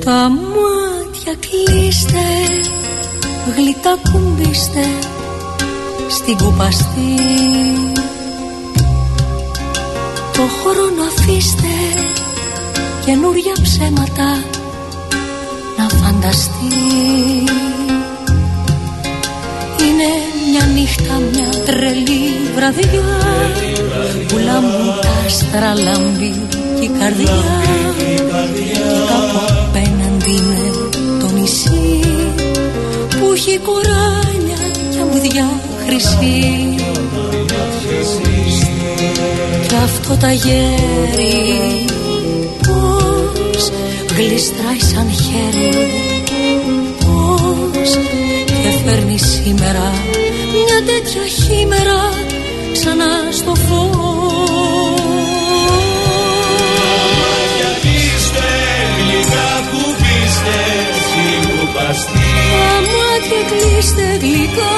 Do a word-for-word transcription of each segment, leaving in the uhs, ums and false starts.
Τα μάτια κλείστε, γλυκά κουμπίστε στην κουπαστή. Το χρόνο αφήστε, καινούρια ψέματα να φανταστεί. Είναι μια νύχτα, μια τρελή βραδιά, που λάμπουν τα άστρα, λάμπει και η καρδιά. Και κάπου απέναντι είναι το νησί, που έχει κοράλια και αμμουδιά χρυσή. Κι αυτό τα γέρι πώς γλιστράει σαν χέρι, πώς και φέρνει σήμερα μια τέτοια χήμερα ξανά στο φως. Γιατίστε γλυκά κουμπίστε στην κουπαστή. Τα μάτια κλείστε γλυκά,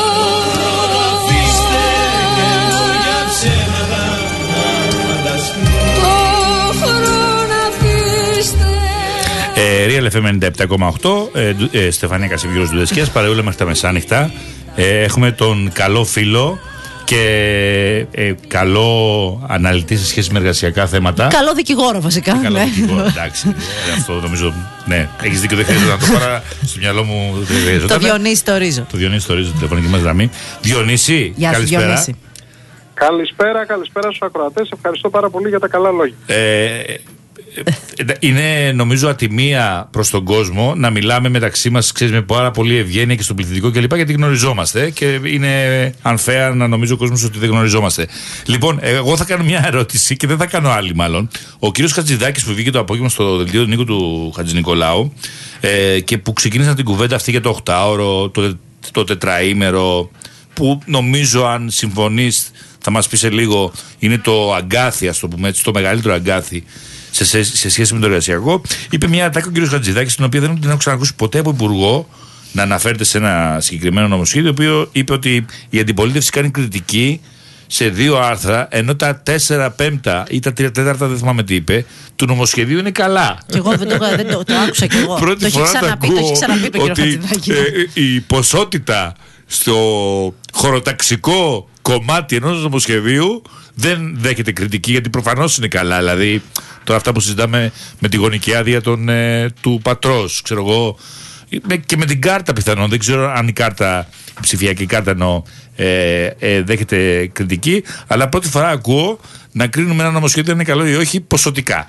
αφήστε καινούρια ψέματα να φανταστεί. το χρόνο αφήστε. Ε, Real εφ εμ ενενήντα επτά κόμμα οκτώ, ε, ε, Στεφανία Κασιβιός Δουδεσκίας, παρεούλα μέχρι τα μεσάνυχτα. Ε, έχουμε τον καλό φίλο και ε, καλό αναλυτή σε σχέση με εργασιακά θέματα. Καλό δικηγόρο βασικά. Καλό ναι. δικηγόρο, εντάξει. Ε, αυτό νομίζω, ναι, έχεις δίκιο, δεν χρειάζεται να το πάρω στο μυαλό μου. Δεν χρειάζεται. Το Διονύση το Ρίζο. Το Διονύση το Ρίζο, τηλεφωνική μας γραμμή. Διονύση, Γεια σου, καλησπέρα. Διονύση. Καλησπέρα, καλησπέρα στους ακροατές. Ευχαριστώ πάρα πολύ για τα καλά λόγια. Ε, είναι νομίζω ατιμία προς τον κόσμο να μιλάμε μεταξύ μας, ξέρεις, με πάρα πολύ ευγένεια και στον πληθυντικό κλπ. Γιατί γνωριζόμαστε και είναι unfair να νομίζει ο κόσμος ότι δεν γνωριζόμαστε. Λοιπόν, εγώ θα κάνω μια ερώτηση και δεν θα κάνω άλλη μάλλον. Ο κύριος Χατζηδάκης που βγήκε το απόγευμα στο δελτίο του Νίκου του Χατζηνικολάου ε, και που ξεκίνησαν την κουβέντα αυτή για το οχτάωρο, το, το τετραήμερο, που νομίζω, αν συμφωνείς, θα μας πει σε λίγο, είναι το αγκάθι, ας το πούμε έτσι, το μεγαλύτερο αγκάθι σε, σε, σε σχέση με το εργασιακό. Είπε μια ατάκα ο κ. Χατζηδάκης, την οποία δεν την έχω ξανακούσει ποτέ από υπουργό να αναφέρεται σε ένα συγκεκριμένο νομοσχέδιο, το οποίο είπε ότι η αντιπολίτευση κάνει κριτική σε δύο άρθρα, ενώ τα τέσσερα πέμπτα ή τα τρία τέταρτα, δεν θυμάμαι τι είπε, του νομοσχεδίου είναι καλά. Και εγώ δεν το, δεν το, το άκουσα κι εγώ. Πρώτη το έχει φορά ξαναπεί, το έχει ξαναπεί το κ. Χατζηδάκη. Ε, η ποσότητα στο χωροταξικό κομμάτι ενός νομοσχεδίου δεν δέχεται κριτική, γιατί προφανώς είναι καλά. Δηλαδή, τώρα αυτά που συζητάμε με τη γονική άδεια των, ε, του πατρός, ξέρω εγώ, και με την κάρτα πιθανόν, δεν ξέρω αν η κάρτα, η ψηφιακή κάρτα εννοώ, ε, ε, δέχεται κριτική, αλλά πρώτη φορά ακούω να κρίνουμε ένα νομοσχέδιο είναι καλό ή όχι ποσοτικά.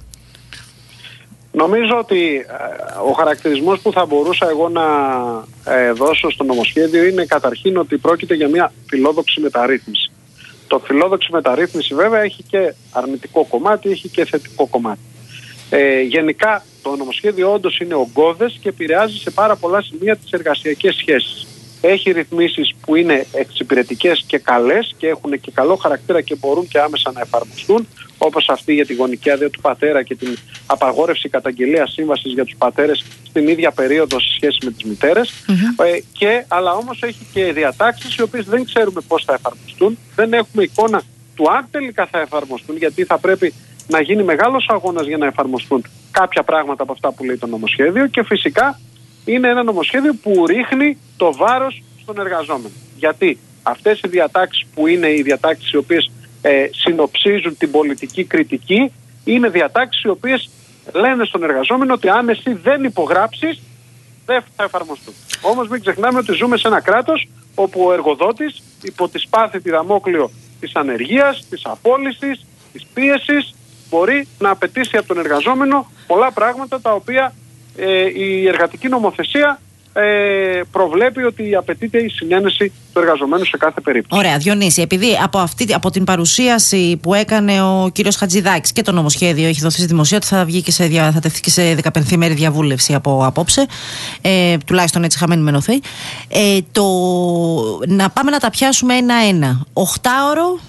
Νομίζω ότι ε, ο χαρακτηρισμός που θα μπορούσα εγώ να ε, δώσω στο νομοσχέδιο είναι καταρχήν ότι πρόκειται για μια φιλόδοξη μεταρρύθμιση. Το φιλόδοξη μεταρρύθμιση βέβαια έχει και αρνητικό κομμάτι, έχει και θετικό κομμάτι. Ε, γενικά το νομοσχέδιο όντως είναι ογκώδες και επηρεάζει σε πάρα πολλά σημεία τις εργασιακές σχέσεις. Έχει ρυθμίσεις που είναι εξυπηρετικές και καλές και έχουν και καλό χαρακτήρα και μπορούν και άμεσα να εφαρμοστούν, όπως αυτή για τη γονική άδεια του πατέρα και την απαγόρευση καταγγελίας σύμβασης για τους πατέρες στην ίδια περίοδο σε σχέση με τις μητέρες. Mm-hmm. Ε, και, αλλά όμως έχει και διατάξεις οι οποίες δεν ξέρουμε πώς θα εφαρμοστούν, δεν έχουμε εικόνα του αν τελικά θα εφαρμοστούν, γιατί θα πρέπει να γίνει μεγάλος αγώνας για να εφαρμοστούν κάποια πράγματα από αυτά που λέει το νομοσχέδιο, και φυσικά είναι ένα νομοσχέδιο που ρίχνει το βάρος στον εργαζόμενο. Γιατί αυτές οι διατάξεις που είναι οι διατάξεις οι οποίες ε, συνοψίζουν την πολιτική κριτική, είναι διατάξεις οι οποίες λένε στον εργαζόμενο ότι αν εσύ δεν υπογράψεις δεν θα εφαρμοστούν. Όμως μην ξεχνάμε ότι ζούμε σε ένα κράτος όπου ο εργοδότης υπό τη σπάθη τη δαμόκλειο της ανεργίας, της απόλυσης, της πίεσης μπορεί να απαιτήσει από τον εργαζόμενο πολλά πράγματα τα οποία ε, η εργατική νομοθεσία ε, προβλέπει ότι απαιτείται η συνένεση του εργαζομένου σε κάθε περίπτωση. Ωραία, Διονύση, επειδή από, αυτή, από την παρουσίαση που έκανε ο κύριος Χατζηδάκης και το νομοσχέδιο έχει δοθεί στη δημοσιότητα, θα, βγει και σε, θα τεθεί και σε δεκαπενθήμερη διαβούλευση από απόψε, ε, τουλάχιστον έτσι χαμένη με νοθέη. Ε, το, να πάμε να τα πιάσουμε ένα-ένα. Οχτάωρο.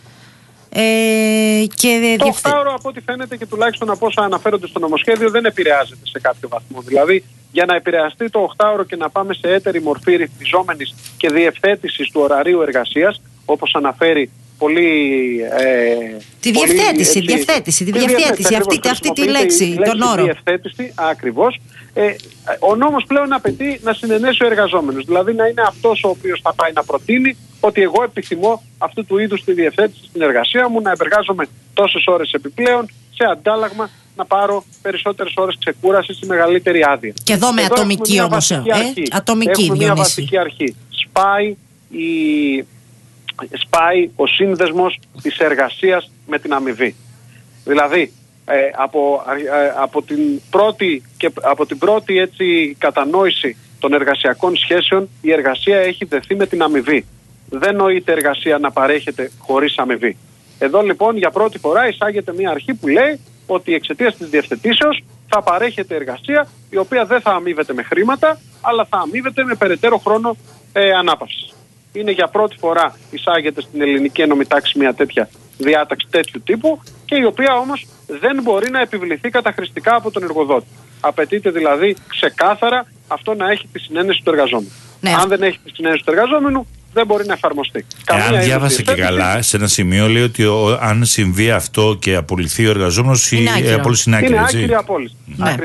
Ε, και το οχτάωρο, από ό,τι φαίνεται και τουλάχιστον από όσα αναφέρονται στο νομοσχέδιο, δεν επηρεάζεται σε κάποιο βαθμό. Δηλαδή, για να επηρεαστεί το οχτάωρο και να πάμε σε έτερη μορφή ρυθμιζόμενης και διευθέτησης του ωραρίου εργασίας, όπως αναφέρει πολύ... Ε, τη πολύ, διευθέτηση, έτσι, διευθέτηση, τη τη διευθέτηση, αυτή, αυτή τη λέξη, η τον όρο. Διευθέτηση, ακριβώς. Ε, ο νόμος πλέον απαιτεί να συνενέσει ο εργαζόμενος. Δηλαδή να είναι αυτός ο οποίος θα πάει να προτείνει ότι εγώ επιθυμώ αυτού του είδους τη διευθέτηση στην εργασία μου, να επεργάζομαι τόσες ώρες επιπλέον, σε αντάλλαγμα να πάρω περισσότερες ώρες ξεκούρασης ή μεγαλύτερη άδεια. Και εδώ με εδώ ατομική όμως, ε, ατομική έχουμε μια Διονύση. βασική αρχή. Σπάει, η... Σπάει ο σύνδεσμος της εργασίας με την αμοιβή. Δηλαδή, ε, από, ε, από, την πρώτη, και, από την πρώτη έτσι, κατανόηση των εργασιακών σχέσεων, η εργασία έχει δεθεί με την αμοιβή. Δεν νοείται εργασία να παρέχεται χωρίς αμοιβή. Εδώ λοιπόν για πρώτη φορά εισάγεται μια αρχή που λέει ότι εξαιτίας της διευθετήσεως θα παρέχεται εργασία η οποία δεν θα αμείβεται με χρήματα, αλλά θα αμείβεται με περαιτέρω χρόνο ε, ανάπαυσης. Είναι για πρώτη φορά εισάγεται στην ελληνική ένωμη τάξη μια τέτοια διάταξη τέτοιου τύπου και η οποία όμως δεν μπορεί να επιβληθεί καταχρηστικά από τον εργοδότη. Απαιτείται δηλαδή ξεκάθαρα αυτό να έχει τη συνένεση του εργαζόμενου. Ναι. Αν δεν έχει τη συνένεση του εργαζόμενου, δεν μπορεί να εφαρμοστεί. Εάν διάβασε και καλά, σε ένα σημείο λέει ότι ο, αν συμβεί αυτό και απολυθεί ο εργαζόμενος, η απόλυση είναι άκυρη. Είναι άκυρη απόλυση. Ναι.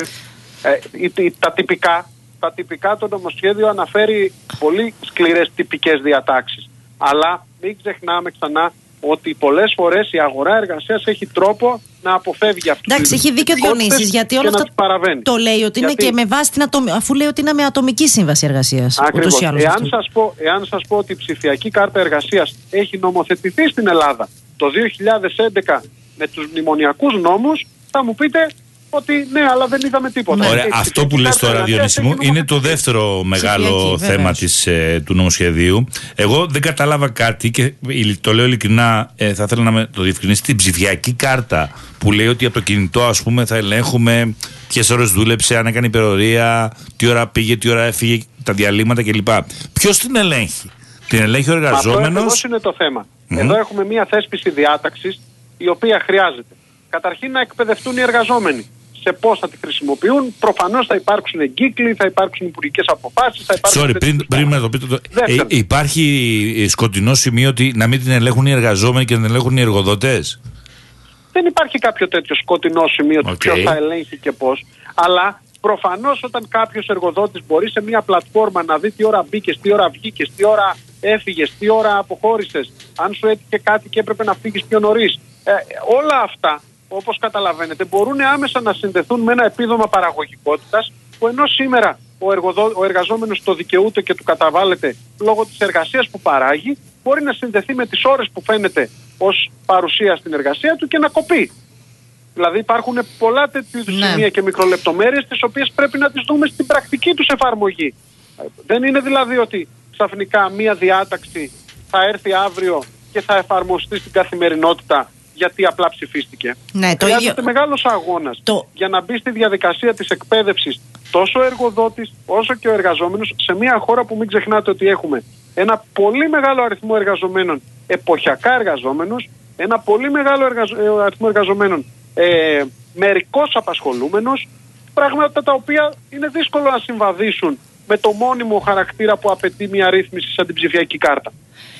Ε, τα, τυπικά, τα τυπικά το νομοσχέδιο αναφέρει πολύ σκληρές τυπικές διατάξεις. Αλλά μην ξεχνάμε ξανά ότι πολλές φορές η αγορά εργασίας έχει τρόπο να αποφεύγει αυτούς. Εντάξει, έχει δίκιο Διονύσης, γιατί όλα αυτά το λέει ότι είναι γιατί... και με βάση την ατομική, αφού λέει ότι είναι με ατομική σύμβαση εργασίας. Ακριβώς. Εάν σας, πω, εάν σας πω ότι η ψηφιακή κάρτα εργασίας έχει νομοθετηθεί στην Ελλάδα το δύο χιλιάδες έντεκα με τους μνημονιακούς νόμους, θα μου πείτε ότι ναι, αλλά δεν είδαμε τίποτα. Ωραία, αυτό που λες τώρα, Διονύση μου, είναι το δεύτερο μεγάλο θέμα της, ε, του νομοσχεδίου. Εγώ δεν κατάλαβα κάτι και το λέω ειλικρινά, ε, θα ήθελα να με το διευκρινίσει. Την ψηφιακή κάρτα που λέει ότι από το κινητό, ας πούμε, θα ελέγχουμε ποιες ώρες δούλεψε, αν έκανε υπερορία, τι ώρα πήγε, τι ώρα έφυγε, τα διαλύματα κλπ. Ποιος την ελέγχει? Την ελέγχει ο εργαζόμενος? Αυτό είναι το θέμα. Mm-hmm. Εδώ έχουμε μία θέσπιση διάταξης η οποία χρειάζεται καταρχήν να εκπαιδευτούν οι εργαζόμενοι σε πώς θα τη χρησιμοποιούν. Προφανώς θα υπάρξουν εγκύκλοι, θα υπάρξουν υπουργικές αποφάσεις, θα υπάρξουν... Sorry, πριν, πριν με το πείτε... Το... Ε, υπάρχει σκοτεινό σημείο ότι να μην την ελέγχουν οι εργαζόμενοι και να την ελέγχουν οι εργοδότες? Δεν υπάρχει κάποιο τέτοιο σκοτεινό σημείο okay. του ποιος θα ελέγχει και πώς. Αλλά προφανώς όταν κάποιος εργοδότης μπορεί σε μια πλατφόρμα να δει τι ώρα μπήκες, τι ώρα βγήκες, τι ώρα έφυγες, τι ώρα αποχώρησες, αν σου έτυχε κάτι και έπρεπε να φύγεις πιο νωρίς. Ε, όλα αυτά, όπως καταλαβαίνετε, μπορούν άμεσα να συνδεθούν με ένα επίδομα παραγωγικότητας που ενώ σήμερα ο, εργοδο... ο εργαζόμενος το δικαιούται και του καταβάλλεται λόγω της εργασίας που παράγει, μπορεί να συνδεθεί με τις ώρες που φαίνεται ως παρουσία στην εργασία του και να κοπεί. Δηλαδή υπάρχουν πολλά τέτοιου είδους ναι. σημεία και μικρολεπτομέρειες τις οποίες πρέπει να τις δούμε στην πρακτική τους εφαρμογή. Δεν είναι δηλαδή ότι ξαφνικά μία διάταξη θα έρθει αύριο και θα εφαρμοστεί στην καθημερινότητα γιατί απλά ψηφίστηκε. Ναι, το Χρειάζεται ίδιο... μεγάλος αγώνας το... για να μπει στη διαδικασία της εκπαίδευσης τόσο ο εργοδότης όσο και ο εργαζόμενος σε μια χώρα που μην ξεχνάτε ότι έχουμε ένα πολύ μεγάλο αριθμό εργαζομένων, εποχιακά εργαζόμενους, ένα πολύ μεγάλο εργαζο... αριθμό εργαζομένων ε, μερικώς απασχολούμενος, πράγματα τα οποία είναι δύσκολο να συμβαδίσουν με το μόνιμο χαρακτήρα που απαιτεί μια ρύθμιση σαν την ψηφιακή κάρτα.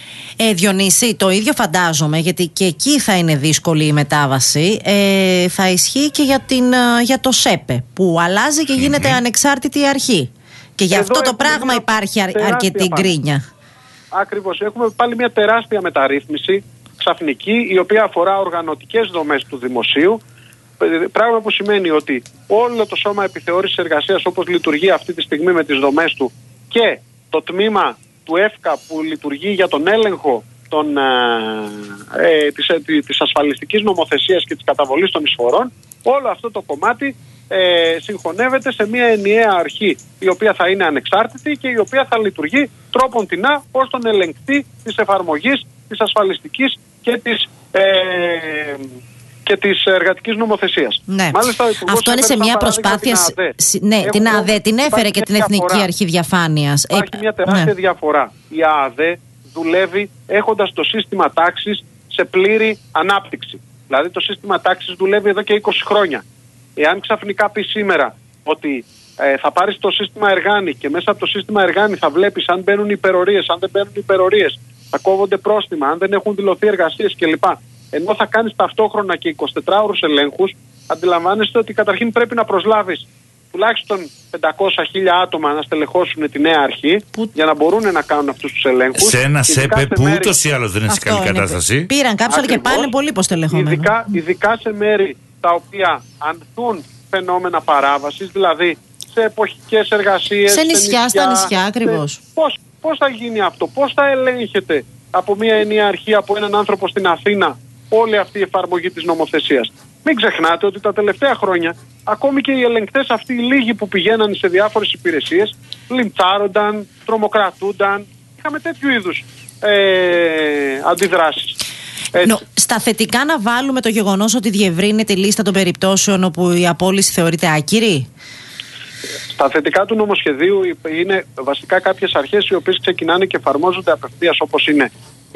Ε, Διονύση, το ίδιο φαντάζομαι, γιατί και εκεί θα είναι δύσκολη η μετάβαση. Ε, θα ισχύει και για, την, για το ΣΕΠΕ, που αλλάζει και γίνεται mm-hmm. ανεξάρτητη αρχή. Και γι' αυτό το πράγμα υπάρχει αρ, αρκετή γκρίνια. Ακριβώς. Έχουμε πάλι μια τεράστια μεταρρύθμιση, ξαφνική, η οποία αφορά οργανωτικές δομές του δημοσίου. Πράγμα που σημαίνει ότι όλο το σώμα επιθεώρησης εργασίας, όπως λειτουργεί αυτή τη στιγμή με τις δομές του, και το τμήμα του ΕΦΚΑ που λειτουργεί για τον έλεγχο των, ε, ε, της, ε, της ασφαλιστικής νομοθεσίας και της καταβολής των εισφορών, όλο αυτό το κομμάτι ε, συγχωνεύεται σε μια ενιαία αρχή η οποία θα είναι ανεξάρτητη και η οποία θα λειτουργεί τρόπον τεινά ως τον ελεγκτή της εφαρμογής της ασφαλιστικής και της ε, και της εργατικής νομοθεσίας. Ναι. Μάλιστα, αυτό είναι σε μια προσπάθεια. Την ναι, Έχουμε... την ΑΔΕ την έφερε και την Εθνική διαφορά. Αρχή Διαφάνειας. Υπάρχει ε... μια τεράστια ναι. διαφορά. Η ΑΔΕ δουλεύει έχοντας το σύστημα τάξης σε πλήρη ανάπτυξη. Δηλαδή το σύστημα τάξης δουλεύει εδώ και είκοσι χρόνια. Εάν ξαφνικά πει σήμερα ότι ε, θα πάρεις το σύστημα Εργάνη και μέσα από το σύστημα Εργάνη θα βλέπεις αν μπαίνουν υπερορίες, αν δεν μπαίνουν υπερορίες, θα κόβονται πρόστιμα, αν δεν έχουν δηλωθεί εργασίες κλπ. Ενώ θα κάνεις ταυτόχρονα και εικοσιτετράωρους ελέγχους, αντιλαμβάνεστε ότι καταρχήν πρέπει να προσλάβεις τουλάχιστον πεντακόσια χιλιάδες άτομα να στελεχώσουν τη νέα αρχή που... για να μπορούν να κάνουν αυτούς τους ελέγχους. Σε ένα ΣΕΠΕ που μέρη... ούτως ή άλλως δεν είναι σε καλή είναι. κατάσταση. Πήραν κάψαλα και πάλι είναι πολύ υποστελεχόμενο. Ειδικά, ειδικά σε μέρη τα οποία ανθούν φαινόμενα παράβασης, δηλαδή σε εποχικές εργασίες. Σε νησιά, σε νησιά στα νησιά ακριβώς. Πώς, πώς θα γίνει αυτό, πώς θα ελέγχεται από μια ενιαία αρχή, από έναν άνθρωπο στην Αθήνα, όλη αυτή η εφαρμογή της νομοθεσίας. Μην ξεχνάτε ότι τα τελευταία χρόνια ακόμη και οι ελεγκτές αυτοί οι λίγοι που πηγαίναν σε διάφορες υπηρεσίες λιντσάρονταν, τρομοκρατούνταν. Είχαμε τέτοιου είδους ε, αντιδράσεις. Νο, στα θετικά να βάλουμε το γεγονός ότι διευρύνεται η λίστα των περιπτώσεων όπου η απόλυση θεωρείται άκυρη. Στα θετικά του νομοσχεδίου είναι βασικά κάποιες αρχές οι οποίες ξεκινάνε και εφαρμόζονται απευθείας, όπως είναι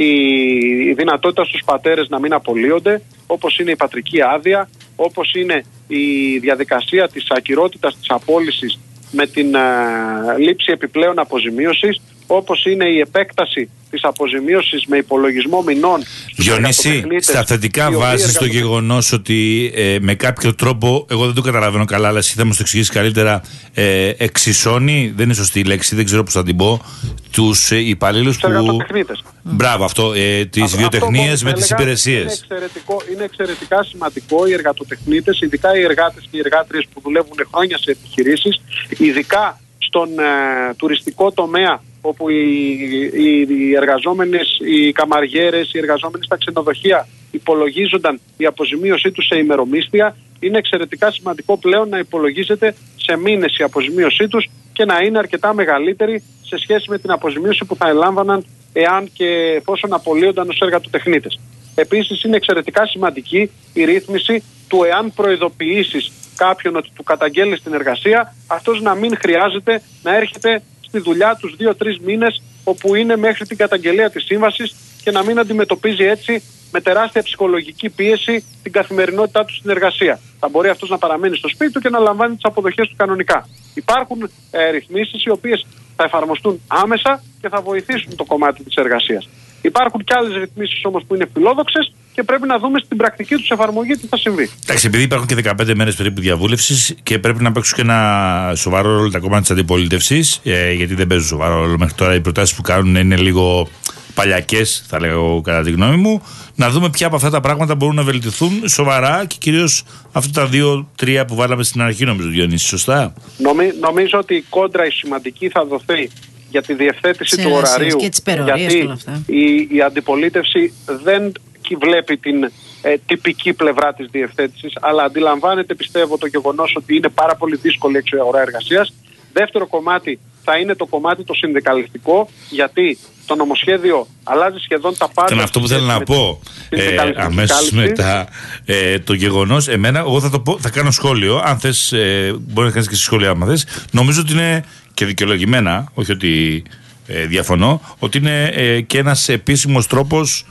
η δυνατότητα στους πατέρες να μην απολύονται, όπως είναι η πατρική άδεια, όπως είναι η διαδικασία της ακυρότητας της απόλυσης με την uh, λήψη επιπλέον αποζημίωσης, όπως είναι η επέκταση της αποζημίωσης με υπολογισμό μηνών. Διονύση, στα θετικά βάζεις το γεγονός ότι ε, με κάποιο τρόπο, εγώ δεν το καταλαβαίνω καλά, αλλά εσύ θα μας το εξηγήσεις καλύτερα, ε, εξισώνει, δεν είναι σωστή η λέξη, δεν ξέρω πώς θα την πω, τους ε, υπαλλήλους που... εργατοτεχνίτες. Μπράβο, αυτό, ε, τις βιοτεχνίες με τις υπηρεσίες. Είναι, εξαιρετικό, είναι εξαιρετικά σημαντικό οι εργατοτεχνίτες, ειδικά οι εργάτες και οι εργάτριες που δουλεύουν χρόνια σε επιχειρήσεις, ειδικά στον ε, τουριστικό τομέα, όπου οι, οι, οι εργαζόμενες, οι καμαριέρες, οι εργαζόμενοι στα ξενοδοχεία υπολογίζονταν η αποζημίωσή τους σε ημερομίσθια. Είναι εξαιρετικά σημαντικό πλέον να υπολογίζεται σε μήνες η αποζημίωσή τους και να είναι αρκετά μεγαλύτερη σε σχέση με την αποζημίωση που θα ελάμβαναν εάν και εφόσον απολύονταν ως εργατοτεχνίτες. Επίσης είναι εξαιρετικά σημαντική η ρύθμιση του εάν προειδοποιήσεις κάποιον ότι του καταγγέλει στην εργασία, αυτός να μην χρειάζεται να έρχεται στη δουλειά τους δύο-τρεις μήνες όπου είναι μέχρι την καταγγελία της σύμβασης και να μην αντιμετωπίζει έτσι με τεράστια ψυχολογική πίεση την καθημερινότητά του στην εργασία. Θα μπορεί αυτός να παραμένει στο σπίτι του και να λαμβάνει τις αποδοχές του κανονικά. Υπάρχουν ε, ρυθμίσεις οι οποίες θα εφαρμοστούν άμεσα και θα βοηθήσουν το κομμάτι της εργασίας. Υπάρχουν και άλλες ρυθμίσεις όμως που είναι φιλόδοξες και πρέπει να δούμε στην πρακτική τους εφαρμογή τι θα συμβεί. Εντάξει, επειδή υπάρχουν και δεκαπέντε μέρες περίπου διαβούλευσης και πρέπει να παίξουν και ένα σοβαρό ρόλο τα κόμματα της αντιπολίτευσης, ε, γιατί δεν παίζουν σοβαρό ρόλο μέχρι τώρα, οι προτάσεις που κάνουν είναι λίγο παλιακές, θα λέγω κατά τη γνώμη μου. Να δούμε ποια από αυτά τα πράγματα μπορούν να βελτιωθούν σοβαρά και κυρίως αυτά τα δύο-τρία που βάλαμε στην αρχή, νομίζω, Διονύση, σωστά. Νομι, νομίζω ότι η κόντρα η σημαντική θα δοθεί για τη διευθέτηση του ωραρίου, γιατί η, η αντιπολίτευση δεν βλέπει την ε, τυπική πλευρά της διευθέτησης, αλλά αντιλαμβάνεται, πιστεύω, το γεγονός ότι είναι πάρα πολύ δύσκολη η αγορά εργασίας. Δεύτερο κομμάτι θα είναι το κομμάτι το συνδικαλιστικό, γιατί το νομοσχέδιο αλλάζει σχεδόν τα πάντα. Ήταν αυτό που θέλω να πω ε, αμέσως μετά ε, το γεγονός. Εμένα, εγώ θα το πω, θα κάνω σχόλιο. Αν θες, ε, μπορεί να κάνεις και εσύ σχόλια, άμα θες. Νομίζω ότι είναι και δικαιολογημένα, όχι ότι ε, διαφωνώ, ότι είναι ε, και ένας επίσημος τρόπος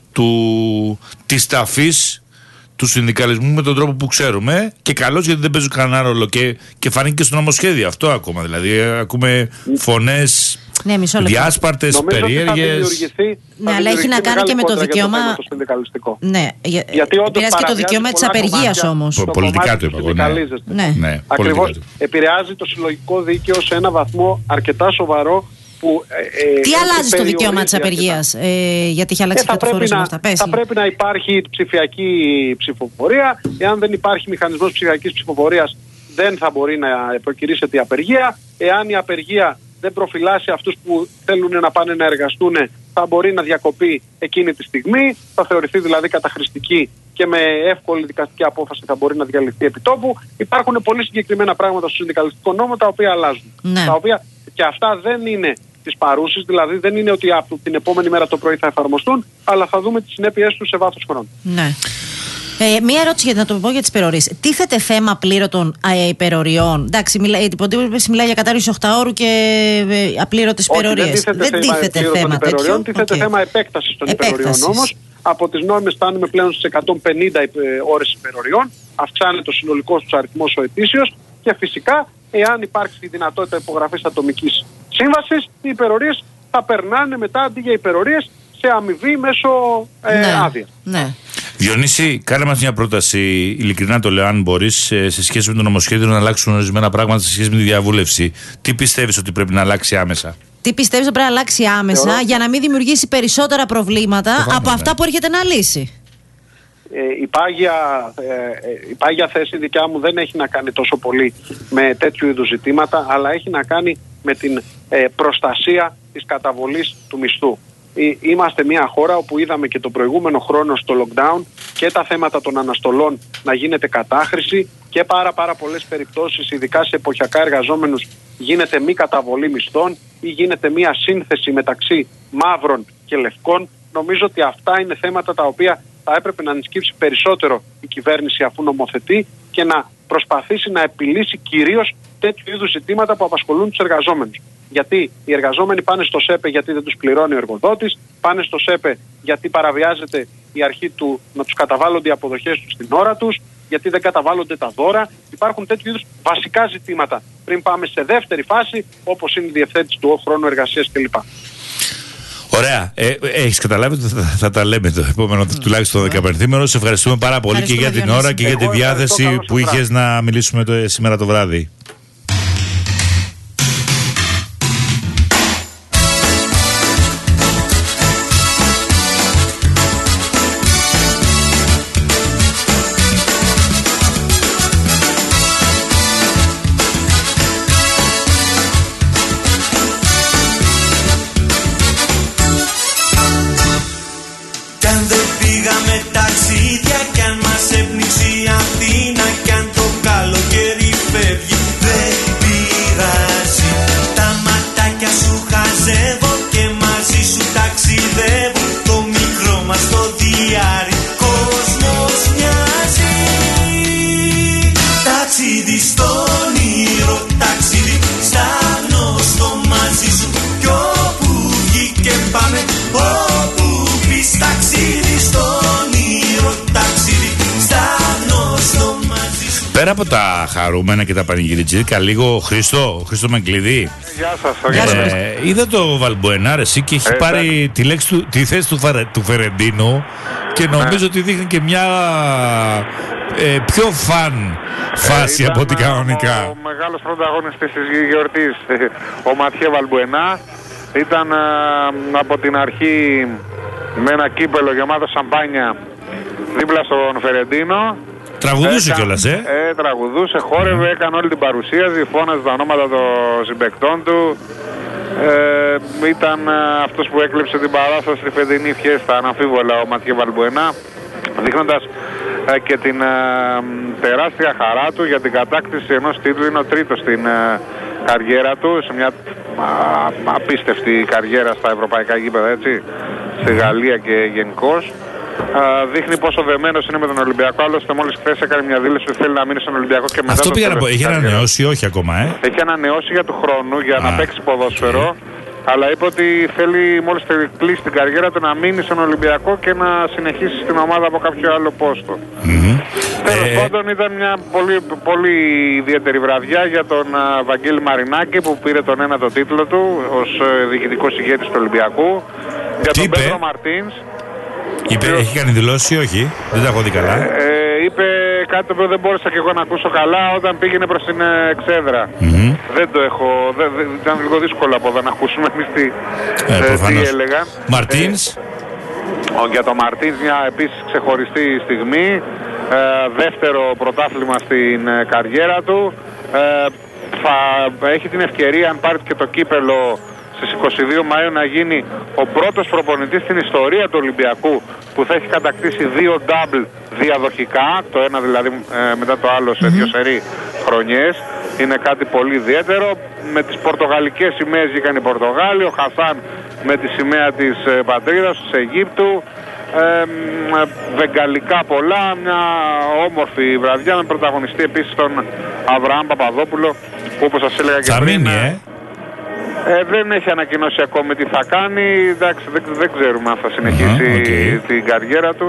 του, της ταφής του συνδικαλισμού με τον τρόπο που ξέρουμε, και καλώς, γιατί δεν παίζουν κανένα ρόλο και, και φανεί και στο νομοσχέδιο αυτό ακόμα. Δηλαδή ακούμε φωνές ναι, διάσπαρτες, περίεργες. Ναι, αλλά έχει να κάνει και με το δικαίωμα. Το ναι, για... γιατί επηρεάζει και το δικαίωμα της απεργίας όμως. Πολιτικά το είπα. Ναι. Ναι, ακριβώς. Επηρεάζει το συλλογικό δίκαιο σε ένα βαθμό αρκετά σοβαρό. Που, ε, τι αλλάζει στο δικαίωμα της απεργίας, ε, γιατί έχει αλλάξει ε, φορές όλα αυτά. Θα πρέπει να υπάρχει ψηφιακή ψηφοφορία. Εάν δεν υπάρχει μηχανισμός ψηφιακής ψηφοφορίας, δεν θα μπορεί να προκυρήσεται η απεργία. Εάν η απεργία δεν προφυλάσσει αυτούς που θέλουν να πάνε να εργαστούν, θα μπορεί να διακοπεί εκείνη τη στιγμή. Θα θεωρηθεί δηλαδή καταχρηστική και με εύκολη δικαστική απόφαση θα μπορεί να διαλυθεί επί τόπου. Υπάρχουν πολύ συγκεκριμένα πράγματα στο συνδικαλιστικό νόμο τα οποία αλλάζουν. Ναι. Τα οποία και αυτά δεν είναι της παρούσης, δηλαδή δεν είναι ότι από την επόμενη μέρα το πρωί θα εφαρμοστούν, αλλά θα δούμε τις συνέπειές τους σε βάθος χρόνου. Ναι. Ε, μία ερώτηση, γιατί να το πω για τις υπερορίες. Τίθεται θέμα πλήρωτων ε, υπεροριών? Εντάξει, μιλά, η υποτίμηση μιλάει για κατάργηση οχτάωρου και ε, απλήρωτες υπερορίες. Δεν τίθεται, δεν τίθεται θέμα, θέμα τέτοιο. Τίθεται okay. θέμα επέκτασης των υπεροριών όμως. Από τις νόμιμες φτάνουμε πλέον στις εκατόν πενήντα ώρες υπεροριών. Αυξάνεται ο συνολικός τους αριθμός ο ετήσιος και φυσικά, εάν υπάρξει η δυνατότητα υπογραφής ατομικής σύμβασης, οι υπερορίες θα περνάνε μετά αντί για υπερορίες σε αμοιβή μέσω ε, ναι. άδεια. Ναι. Διονύση, κάνε μας μια πρόταση, ειλικρινά το λέω, αν μπορείς, σε σχέση με το νομοσχέδιο να αλλάξουν ορισμένα πράγματα σε σχέση με τη διαβούλευση. Τι πιστεύεις ότι πρέπει να αλλάξει άμεσα? Τι πιστεύεις ότι πρέπει να αλλάξει άμεσα Θεωρώ... για να μην δημιουργήσει περισσότερα προβλήματα Φοβάμαι, από ναι. αυτά που έρχεται να λύσει? Ε, η, πάγια, ε, η πάγια θέση δικιά μου δεν έχει να κάνει τόσο πολύ με τέτοιου είδους ζητήματα, αλλά έχει να κάνει με την ε, προστασία της καταβολής του μισθού. Είμαστε μια χώρα όπου είδαμε και το προηγούμενο χρόνο στο lockdown και τα θέματα των αναστολών να γίνεται κατάχρηση και πάρα πάρα πολλές περιπτώσεις, ειδικά σε εποχιακά εργαζόμενους, γίνεται μη καταβολή μισθών ή γίνεται μια σύνθεση μεταξύ μαύρων και λευκών. Νομίζω ότι αυτά είναι θέματα τα οποία θα έπρεπε να ανασκύψει περισσότερο η κυβέρνηση αφού νομοθετεί και να προσπαθήσει να επιλύσει κυρίως τέτοιου είδους ζητήματα που απασχολούν τους εργαζόμενους. Γιατί οι εργαζόμενοι πάνε στο ΣΕΠΕ γιατί δεν τους πληρώνει ο εργοδότης, πάνε στο ΣΕΠΕ γιατί παραβιάζεται η αρχή του να τους καταβάλλονται οι αποδοχές τους στην ώρα τους, γιατί δεν καταβάλλονται τα δώρα. Υπάρχουν τέτοιου είδους βασικά ζητήματα πριν πάμε σε δεύτερη φάση, όπως είναι η διευθέτηση του χρόνου εργασίας κλπ. Ωραία. Ε, έχεις καταλάβει ότι θα, θα τα λέμε το επόμενο mm. τουλάχιστον δεκαπενθήμερο. Σε ευχαριστούμε πάρα πολύ και για την ώρα και για τη διάθεση που είχες να μιλήσουμε το, σήμερα το βράδυ. Πέρα από τα χαρούμενα και τα πανηγυριτζίδικα, λίγο Χρήστο, Χρήστο Μεγκλειδί. Γεια σας. Γεια σας. Ε, είδα το Βαλμποενά εσύ και έχει ε, πάρει τη, λέξη του, τη θέση του, φαρε, του Φερεντίνου και νομίζω ε. ότι δείχνει και μια ε, πιο φαν φάση ε, από ό,τι κανονικά. Ο, ο μεγάλος πρωταγωνιστής της γιορτής, ο Ματιέ Βαλμποενά, ήταν α, από την αρχή με ένα κύπελο γεμάτο σαμπάνια δίπλα στον Φερεντίνο. Τραγουδούσε κιόλας, ε. ε! Τραγουδούσε, χόρευε, mm. έκανε όλη την παρουσίαση, φώναζε τα ονόματα των συμπαικτών του. Ε, ήταν ε, αυτός που έκλειψε την παράσταση στη φετινή φιέστα, αναμφίβολα, ο Ματιέ Βαλμποενά, δείχνοντας ε, και την ε, τεράστια χαρά του για την κατάκτηση ενός τίτλου. Είναι ο τρίτος στην ε, καριέρα του, σε μια α, απίστευτη καριέρα στα ευρωπαϊκά γήπεδα, έτσι, στη Γαλλία και γενικώς. Uh, δείχνει πόσο δεμένος είναι με τον Ολυμπιακό. Άλλωστε, μόλις χθες έκανε μια δήλωση ότι θέλει να μείνει στον Ολυμπιακό και μετά. Αυτό το πήγα να πω. Έχει ανανεώσει, όχι ακόμα, ε. Έχει ανανεώσει για του χρόνου για ah. να παίξει ποδόσφαιρο. Okay. Αλλά είπε ότι θέλει μόλις κλείσει την καριέρα του να μείνει στον Ολυμπιακό και να συνεχίσει στην ομάδα από κάποιο άλλο πόστο. Mm-hmm. Τέλος ε... πάντων, ήταν μια πολύ, πολύ ιδιαίτερη βραδιά για τον uh, Βαγγέλη Μαρινάκη που πήρε τον ένατο τίτλο του ως uh, διοικητικός ηγέτης του Ολυμπιακού. Για τον Πέτρο Μαρτίνς. Είπε, έχει κάνει δηλώσει ή όχι, δεν τα έχω δει καλά. Ε, ε, είπε κάτι που δεν μπόρεσα και εγώ να ακούσω καλά όταν πήγαινε προς την εξέδρα. Mm-hmm. Δεν το έχω, δεν, δεν, ήταν λίγο δύσκολο από εδώ να ακούσουμε εμείς τι, ε, ε, τι έλεγαν. Μαρτίνς. Ε, για τον Μαρτίνς μια επίσης ξεχωριστή στιγμή, ε, δεύτερο πρωτάθλημα στην ε, καριέρα του. Ε, θα έχει την ευκαιρία, αν πάρει και το κύπελο στις είκοσι δύο Μαΐου, να γίνει ο πρώτος προπονητής στην ιστορία του Ολυμπιακού που θα έχει κατακτήσει δύο double διαδοχικά, το ένα δηλαδή ε, μετά το άλλο σε δύο σερί χρονιές. Είναι κάτι πολύ ιδιαίτερο. Με τις πορτογαλικές σημαίες βγήκαν οι Πορτογάλοι, ο Χασάν με τη σημαία της ε, πατρίδας της Αιγύπτου. Ε, βεγγαλικά πολλά, μια όμορφη βραδιά με πρωταγωνιστή επίσης τον Αβραάμ Παπαδόπουλο που, όπως σας έλεγα και θα πριν, μείνει, ε? Ε, δεν έχει ανακοινώσει ακόμη τι θα κάνει. Εντάξει, δεν, δεν ξέρουμε αν θα συνεχίσει uh-huh, okay. την καριέρα του.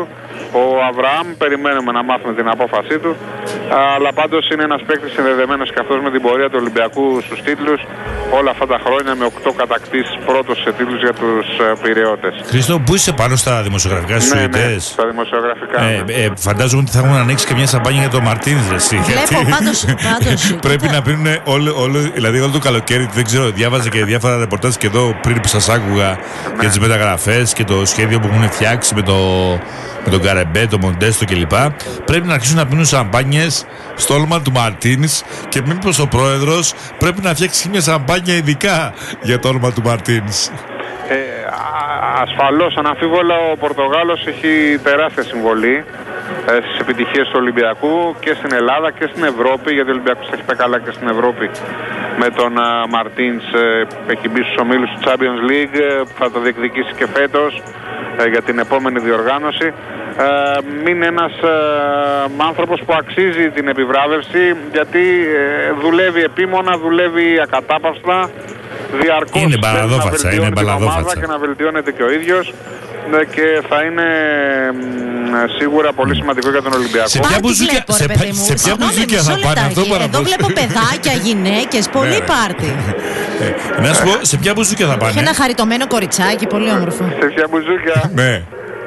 Ο Αβραάμ, περιμένουμε να μάθουμε την απόφασή του. Αλλά πάντως είναι ένας παίκτης συνδεδεμένος και αυτός με την πορεία του Ολυμπιακού στους τίτλους όλα αυτά τα χρόνια, με οκτώ κατακτήσεις, πρώτος σε τίτλους για τους Πειραιώτες. Χρήστο, πού είσαι πάνω στα δημοσιογραφικά στους ναι, Σουηδές? Ναι, στα δημοσιογραφικά. Ε, ναι. ε, φαντάζομαι ότι θα έχουν ανοίξει και μια σαμπάνια για το Μαρτίνς, εσύ. Βλέπω, πάντως, πάντως. Πρέπει να πίνουν όλο, όλο, δηλαδή όλο το καλοκαίρι. Δεν ξέρω, διάβαζα και διάφορα ρεπορτάζ και εδώ πριν που σας άκουγα ναι. για τις μεταγραφές και το σχέδιο που έχουν φτιάξει με, το, με τον Καρεμπέ, το Μοντέστο κλπ. Πρέπει να αρχίσουν να πίνουν σαμπάνιες στο όλμα του Μαρτίνς και μήπως ο πρόεδρος πρέπει να φτιάξει μια σαμπάνια ειδικά για το όνομα του Μαρτίνς. Ε, ασφαλώς, αναμφίβολα, ο Πορτογάλος έχει τεράστια συμβολή ε, στις επιτυχίες του Ολυμπιακού και στην Ελλάδα και στην Ευρώπη, γιατί ο Ολυμπιακός έχει πάει καλά και στην Ευρώπη με τον uh, Μαρτίνς, ε, έχει μπει στους ομίλους του Champions League, ε, που θα το διεκδικήσει και φέτος ε, για την επόμενη διοργάνωση. Ε, είναι ένας ε, άνθρωπος που αξίζει την επιβράβευση, γιατί ε, δουλεύει επίμονα, δουλεύει ακατάπαυστα, διαρκώς είναι μπαλαδόφατσα, είναι μπαλαδόφατσα και να βελτιώνεται και ο ίδιος, και θα είναι μ, σίγουρα πολύ σημαντικό για τον Ολυμπιακό. Σε ποια μπουζούκια, σε, σε ποια μπουζούκια θα πάνε αυτό παραπάνω? Εδώ βλέπω παιδάκια, γυναίκες, πολύ πάρτι. ε, να σου πω, σε ποια μπουζούκια θα πάνε? Έχει ένα χαριτωμένο κοριτσάκι, πολύ όμορφο. Σε ποια μπουζούκια? Ναι.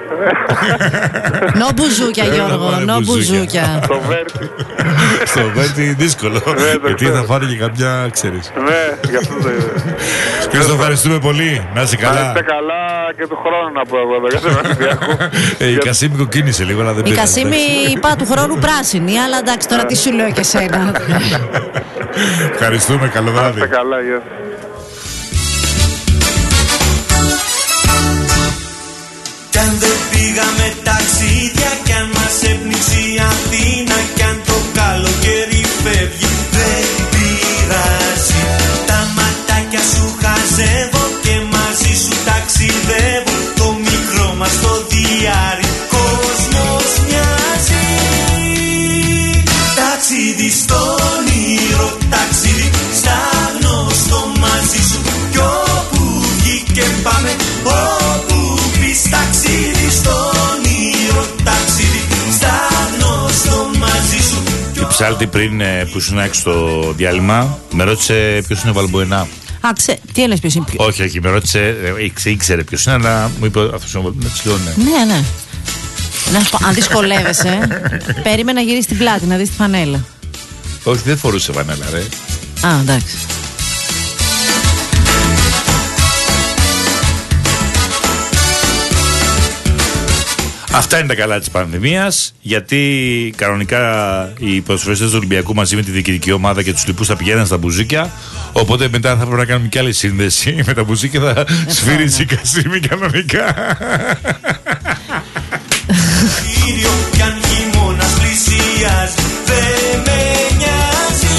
Νο μπουζούκια, Γιώργο, νο μπουζούκια. Στο Βέρτι. Στο Βέρτι δύσκολο. Γιατί θα φάνε και κάποια, ξέρεις. Ναι, γι' αυτό το είδε. Χρήστο, ευχαριστούμε πολύ. Να είσαι καλά. Να είστε καλά και του χρόνου, να πω εγώ εδώ για τον Ολυμπιακό. Η Κασίμη κοκκίνησε λίγο, αλλά δεν πειράζει. Η Κασίμη είπα του χρόνου πράσινη, αλλά εντάξει, τώρα τι σου λέω και σένα. Ευχαριστούμε, καλό βράδυ. Να είστε καλά, γεια. Κι αν δεν πήγαμε ταξίδια, κι αν μας έπνιξε η Αθήνα, κι αν το καλοκαίρι φεύγει, δεν πειράζει. Τα ματάκια σου χαζεύω και μαζί σου ταξιδεύω. Το μικρό μας το διάρρη κόσμος μοιάζει. Ταξίδι στον όνειρο, ταξίδι στα γνωστό μαζί σου. Κι όπου βγει και πάμε, όπου ταξίδι στον όνειρο, ταξίδι στα γνωστό μαζί σου. Η ψάλτη πριν που ήσουν έξω στο διάλειμμα με ρώτησε ποιος είναι ο Βαλμποενά. Α, ξέ, τι έλεγες ποιος είναι? Όχι, όχι, με ρώτησε, ήξερε ποιος είναι, αλλά μου είπε αυτός είναι ο Βαλμποενά. Ναι, ναι. Να σου πω, αν δυσκολεύεσαι, περίμενα να γυρίσει την πλάτη, να δεις τη φανέλα. Όχι, δεν φορούσε φανέλα, ρε. Α, εντάξει. Αυτά είναι τα καλά της πανδημίας, γιατί κανονικά οι ποδοσφαιριστές του Ολυμπιακού μαζί με τη διοικητική ομάδα και τους λοιπούς θα πηγαίνουν στα μπουζούκια. Οπότε μετά θα πρέπει να κάνουμε και άλλη σύνδεση με τα μπουζούκια, θα σφύριζει η Κασίμη κανονικά. Κύριο κι αν χειμώνας πλησιάζει, δεν με νοιάζει.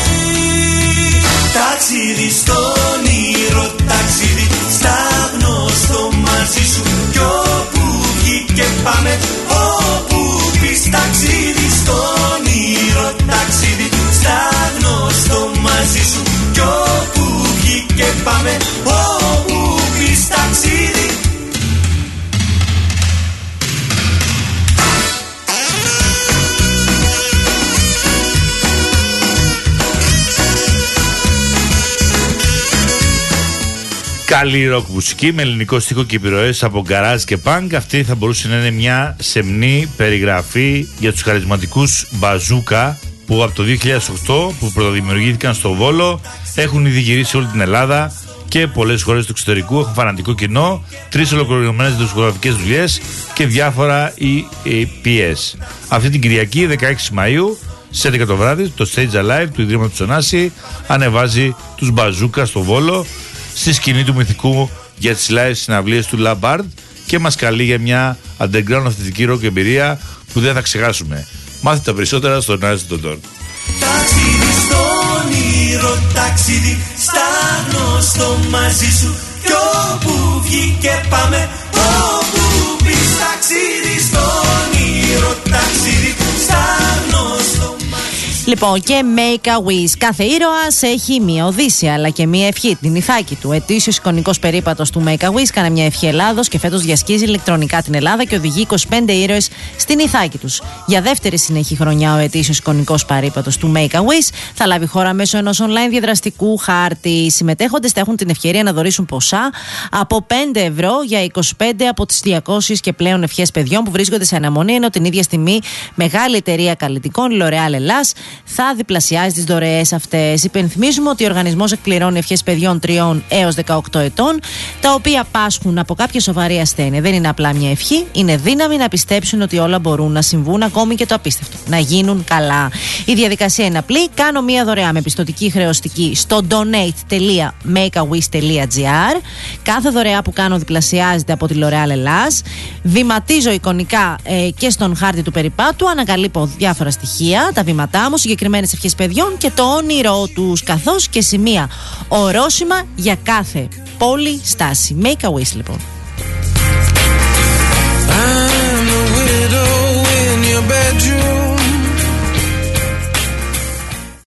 Ταξίδι στον όνειρο, ταξίδι στα γνωστό μαζί σου. Κι όπου βγει και πάμε, όπου πεις ταξίδι στον όνειρο, ταξίδι στα γνωστό μαζί σου. Κι όπου βγει και πάμε, όπου πεις ταξίδι. Καλή ροκ μουσική με ελληνικό στίχο και επιρροές από γκαράζ και πανκ. Αυτή θα μπορούσε να είναι μια σεμνή περιγραφή για τους χαρισματικούς Μπαζούκα που από το δύο χιλιάδες οκτώ που πρωτοδημιουργήθηκαν στο Βόλο έχουν ήδη γυρίσει όλη την Ελλάδα και πολλές χώρες του εξωτερικού, έχουν φανατικό κοινό, τρεις ολοκληρωμένες δισκογραφικές δουλειές και διάφορα ι πι ες. Αυτή την Κυριακή δεκαέξι Μαΐου στις έντεκα το βράδυ το Stage Alive του Ιδρύματος Ωνάση ανεβάζει τους Μπαζούκα στο Βόλο στη σκηνή του μυθικού για τις live συναυλίες του Λαμπάρντ και μας καλεί για μια underground αυθεντική rock εμπειρία που δεν θα ξεχάσουμε. Μάθετε τα περισσότερα στο Νάζι τον Τόρ. Ταξίδι στο όνειρο, ταξίδι στα γνωστό μαζί σου. Κι όπου βγει και πάμε, όπου πεις ταξίδι στο όνειρο, ταξίδι στα γνωστό μαζί σου. Λοιπόν, και Make a Wish. Κάθε ήρωας έχει μία οδύσσια αλλά και μία ευχή, την Ιθάκη του. Ετήσιος εικονικός περίπατος του Make a Wish κάνε μια ευχή Ελλάδος και φέτος διασκίζει ηλεκτρονικά την Ελλάδα και οδηγεί είκοσι πέντε ήρωες στην Ιθάκη τους. Για δεύτερη συνεχή χρονιά, ο ετήσιος εικονικός περίπατος του Make a Wish θα λάβει χώρα μέσω ενός online διαδραστικού χάρτη. Οι συμμετέχοντες θα έχουν την ευκαιρία να δωρήσουν ποσά από πέντε ευρώ για είκοσι πέντε από τις διακόσιες και πλέον ευχές παιδιών που βρίσκονται σε αναμονή, ενώ την ίδια στιγμή μεγάλη εταιρεία καλλιτικών, η L'Oréal Ελλάς, θα διπλασιάζει τις δωρεές αυτές. Υπενθυμίζουμε ότι ο οργανισμός εκπληρώνει ευχές παιδιών τριών έως δεκαοκτώ ετών, τα οποία πάσχουν από κάποια σοβαρή ασθένεια. Δεν είναι απλά μια ευχή, είναι δύναμη να πιστέψουν ότι όλα μπορούν να συμβούν, ακόμη και το απίστευτο, να γίνουν καλά. Η διαδικασία είναι απλή. Κάνω μια δωρεά με πιστωτική χρεωστική στο donate τελεία make a wish τελεία gr. Κάθε δωρεά που κάνω διπλασιάζεται από τη L'Oréal Ελλάς. Βηματίζω εικονικά ε, και στον χάρτη του περιπάτου, ανακαλύπτω διάφορα στοιχεία, τα βήματά μου, συγκεκριμένες ευχές παιδιών και το όνειρό τους, καθώς και σημεία ορόσημα για κάθε πόλη, στάση. Make a wish λοιπόν.